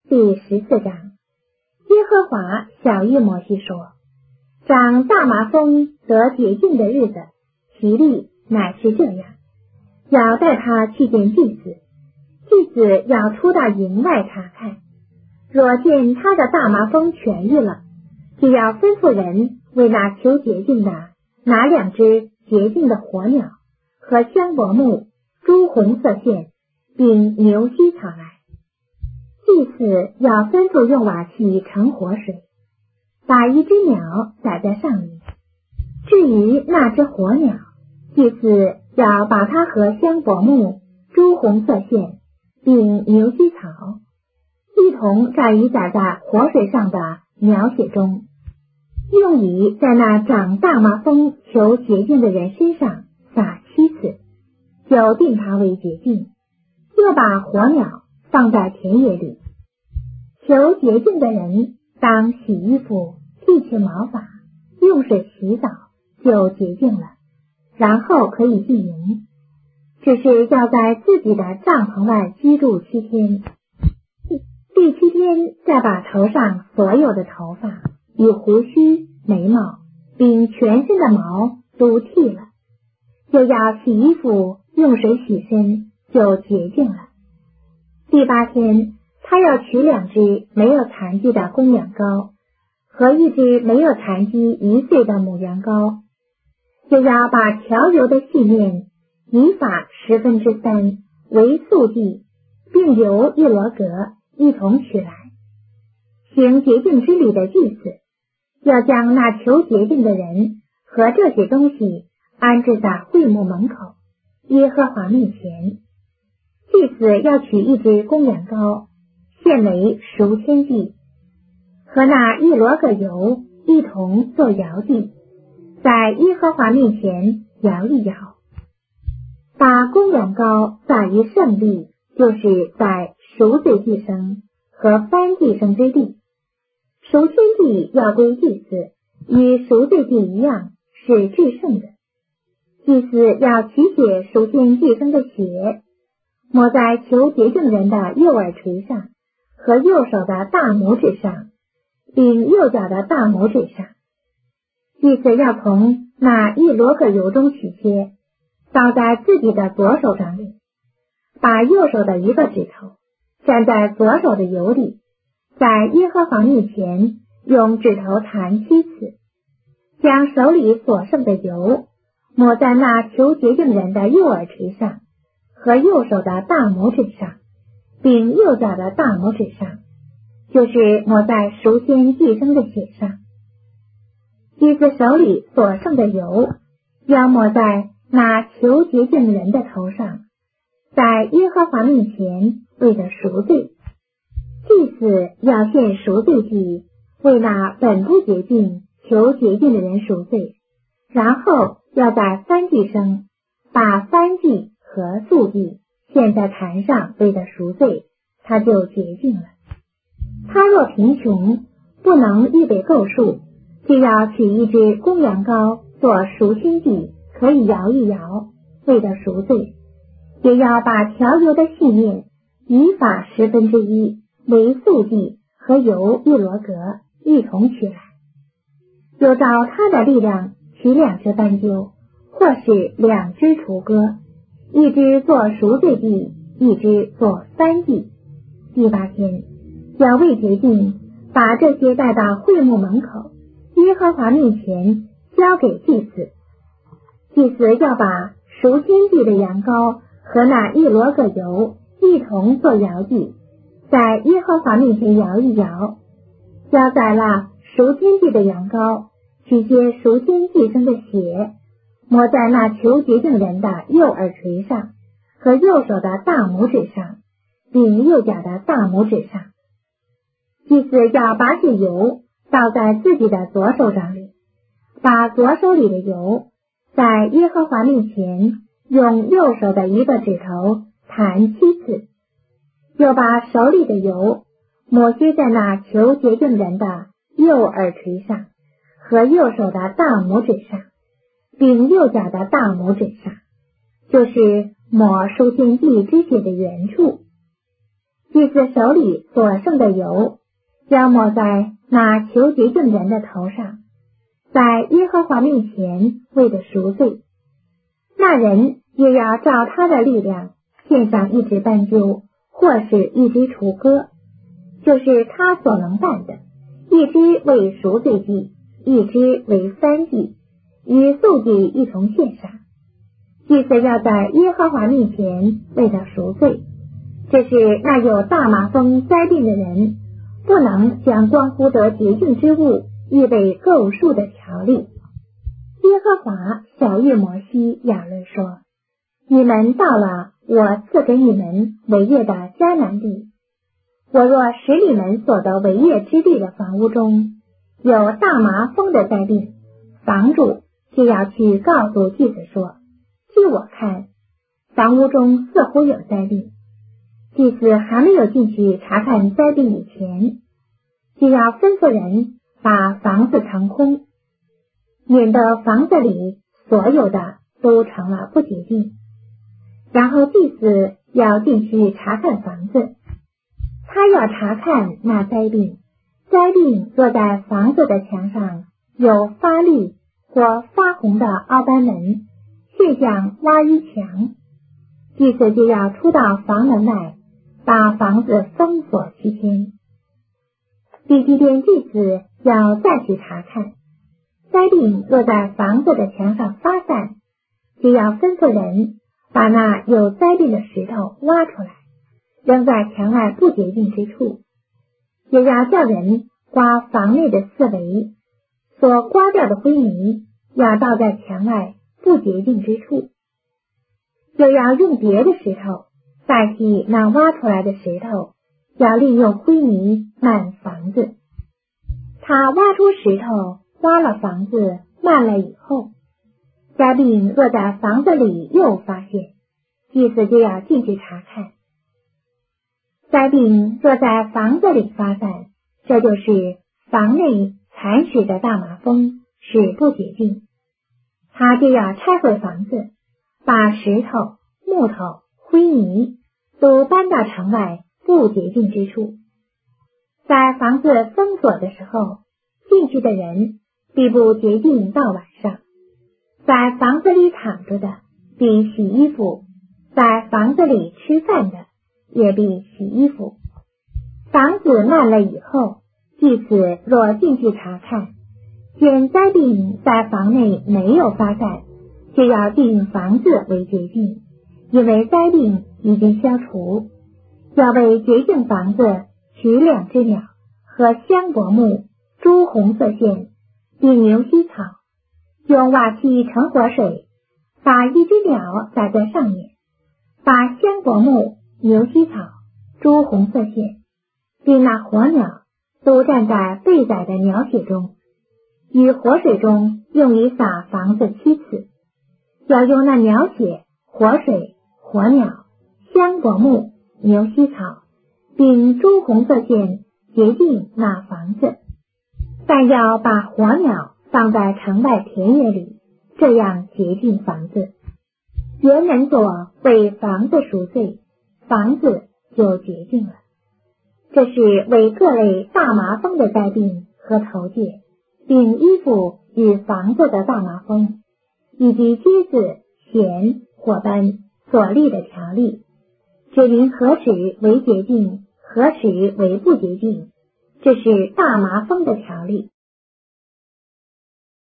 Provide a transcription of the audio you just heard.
第14章。耶和华晓谕摩西说：长大麻风得洁净的日子，其例乃是这样，要带他去见祭司，祭司要出到营外查看，若见他的大麻风痊愈了，就要吩咐人为那求洁净的拿2只洁净的火鸟和香柏木、朱红色线，并牛膝草来。祭司要吩咐用瓦器盛活水，把一只鸟宰在上面。至于那只火鸟，祭司要把它和香柏木、朱红色线，并牛膝草一同蘸于洒在活水上的鸟血中，用以在那长大麻风求洁净的人身上撒7次，就定他为洁净。又把火鸟放在田野里。求洁净的人当洗衣服，剃去毛发，用水洗澡，就洁净了，然后可以进营。只是要在自己的帐篷外居住7天。第7天再把头上所有的头发与胡须、眉毛并全身的毛都剃了，又要洗衣服，用水洗身，就洁净了。第8天，他要取2只没有残疾的公羊羔和1只没有残疾1岁的母羊羔，又要把调油的细面以法3/10为素祭，并由1罗革一同取来。行洁净之礼的祭司要将那求洁净的人和这些东西安置在会幕门口，耶和华面前。祭司要取1只公羊羔，献为赎愆祭，和那1罗革油一同做摇祭，在耶和华面前摇一摇。把公羊羔撒于圣地，就是在赎罪祭牲和燔祭牲之地。赎愆祭要归祭司，与赎罪祭一样，是至圣的。祭司要取血赎愆祭牲的血，抹在求洁净人的右耳垂上和右手的大拇指上，并右脚的大拇指上。祭司要从那1罗革油中取些，倒在自己的左手掌里，把右手的1个指头蘸在左手的油里，在耶和华面前用指头弹7次，将手里所剩的油抹在那求洁净人的右耳垂上和右手的大拇指上，并右脚的大拇指上，就是抹在赎愆祭牲的血上。祭司手里所剩的油要抹在那求洁净人的头上，在耶和华面前为了赎罪。祭司要献赎罪祭，为那本不洁净求洁净的人赎罪，然后要在燔祭牲把燔祭和素祭献在坛上，为了赎罪，他就洁净了。他若贫穷，不能预备够数，就要取1只公羊羔做赎愆祭，可以摇一摇，为了赎罪。也要把调油的细面以法1/10为素祭，和油1罗革一同取来。又照他的力量取2只斑鸠，或是2只雏鸽，1只做赎罪祭，1只做燔祭。第8天，要为洁净，把这些带到会幕门口，耶和华面前交给祭司。祭司要把赎愆祭的羊羔和那1罗革油一同做摇祭，在耶和华面前摇一摇。要宰了赎愆祭的羊羔，取些赎愆祭牲的血，抹在那求洁净人的右耳垂上和右手的大拇指上，并右脚的大拇指上。祭司要把这油倒在自己的左手掌里，把左手里的油在耶和华面前用右手的1个指头弹7次，又把手里的油抹些在那求洁净人的右耳垂上和右手的大拇指上，并右脚的大拇指上，就是抹赎愆祭之血的原处。祭祭司手里所剩的油，要抹在那求洁净人的头上，在耶和华面前为的赎罪。那人也要照他的力量献上一只斑鸠，或是一只雏鸽，就是他所能办的，一只为赎罪祭，一只为燔祭，与素祭一同献上。祭司要在耶和华面前为他赎罪。这是那有大麻风灾病的人不能将关乎得洁净之物预备构数的条例。耶和华晓谕摩西亚伦说：你们到了我赐给你们为业的迦南地，我若使你们所得为业之地的房屋中有大麻风的灾病，房主就要去告诉祭司说，据我看，房屋中似乎有灾病。祭司还没有进去查看灾病以前，就要吩咐人把房子腾空，免得房子里所有的都成了不洁净。然后祭司要进去查看房子，他要查看那灾病。灾病若在房子的墙上有发绿或发红的凹斑纹，现象挖淤墙，祭司就要出到房门外，把房子封锁7天。第7天祭司要再去查看，灾病若在房子的墙上发散，就要吩咐人把那有灾病的石头挖出来，扔在墙外不洁净之处，也要叫人刮房内的四围，所刮掉的灰泥要倒在墙外不洁净之处，又要用别的石头代替那挖出来的石头，要利用灰泥漫房子。他挖出石头，挖了房子，漫了以后，灾病若在房子里又发现，祭司就要进去查看。灾病若在房子里发散，这就是房内蚕食的大麻风，是不洁净。他就要拆毁房子，把石头、木头、灰泥都搬到城外不洁净之处。在房子封锁的时候，进去的人必不洁净到晚上。在房子里躺着的必洗衣服，在房子里吃饭的也必洗衣服。房子漫了以后，祭司若进去查看，见灾病在房内没有发散，就要定房子为洁净，因为灾病已经消除。要为洁净房子取2只鸟和香柏木、朱红色线，并牛膝草，用瓦器盛活水，把1只鸟摆在上面，把香柏木、牛膝草、朱红色线，并那活鸟都蘸在被宰的鸟血中，于活水中用于洒房子7次。要用那鸟血、活水、活鸟、香柏木、牛膝草并朱红色线洁净那房子，但要把活鸟放在城外田野里，这样洁净房子。原人所为房子赎罪，房子就洁净了。这是为各类大麻风的灾病和头戒，并衣服与房子的大麻风，以及疖子、癣、火斑所立的条例，指明何时为洁净，何时为不洁净。这是大麻风的条例。